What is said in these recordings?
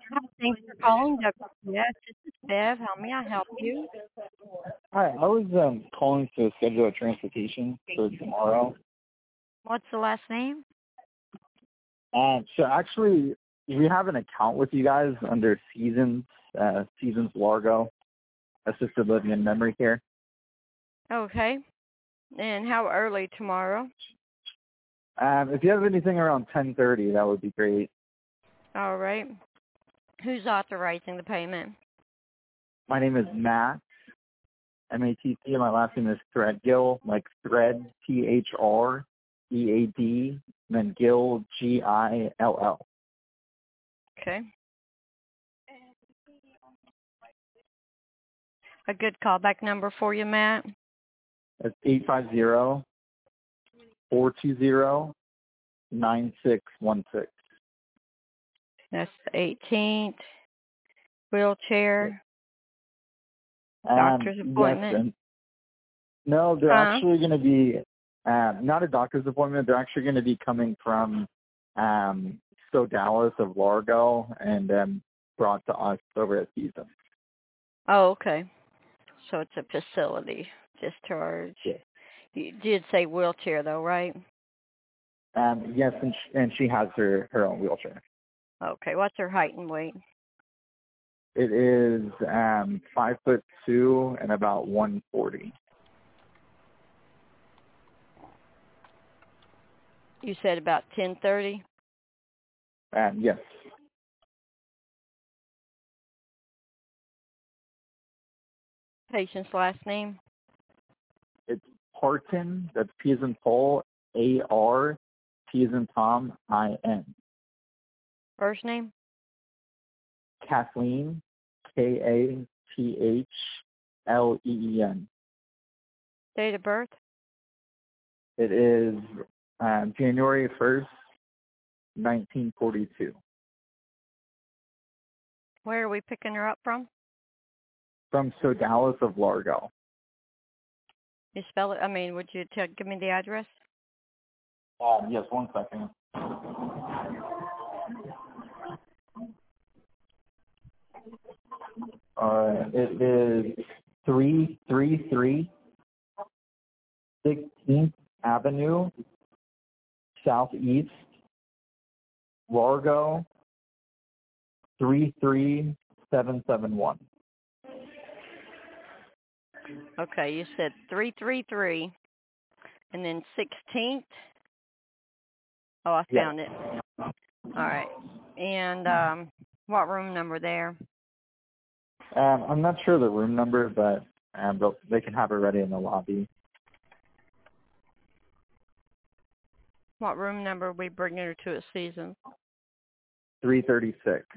Hi, thanks for calling WPS. This is Bev. How may I help you? Hi, I was calling to schedule a transportation for tomorrow. What's the last name? So actually, we have an account with you guys under Seasons Largo, assisted living and memory care. Okay. And how early tomorrow? If you have anything around 10:30, that would be great. All right. Who's authorizing the payment? My name is Matt, Matt, and my last name is Threadgill, like Thread, Thread, and then Gill, Gill. Okay. A good callback number for you, Matt? That's 850-420-9616. That's the 18th. Wheelchair. Doctor's Yes, appointment. and no, they're Huh? actually going to be not a doctor's appointment. They're actually going to be coming from Dallas of Largo and brought to us over at Season. Oh, okay. So it's a facility discharge. Yes. You did say wheelchair, though, right? Yes, and she has her own wheelchair. Okay. What's her height and weight? It is 5'2" and about 140. You said about 10:30. Yes, Patient's last name. it's Parton. That's P as in Paul, AR, T as in Tom, IN. First name. Kathleen, Kathleen. Date of birth. It is January 1st, 1942. Where are we picking her up from? From Dallas of Largo. You spell it. Would you give me the address? Yes, 1 second. It is 333 16th Avenue, Southeast, Largo, 33771. Okay, you said 333, and then 16th. Oh, I Yes. found it. All right. And what room number there? I'm not sure the room number, but they can have it ready in the lobby. What room number are we bringing her to at Season? 336.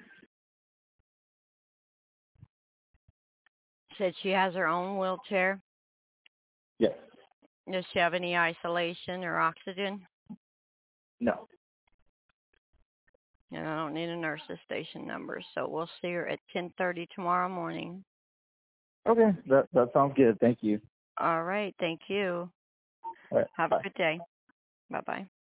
Said she has her own wheelchair. Yes. Does she have any isolation or oxygen? No. And I don't need a nurse's station number, so we'll see her at 10:30 tomorrow morning. Okay, that sounds good. Thank you. All right. Thank you. All right. Have a Bye. good day. Bye-bye.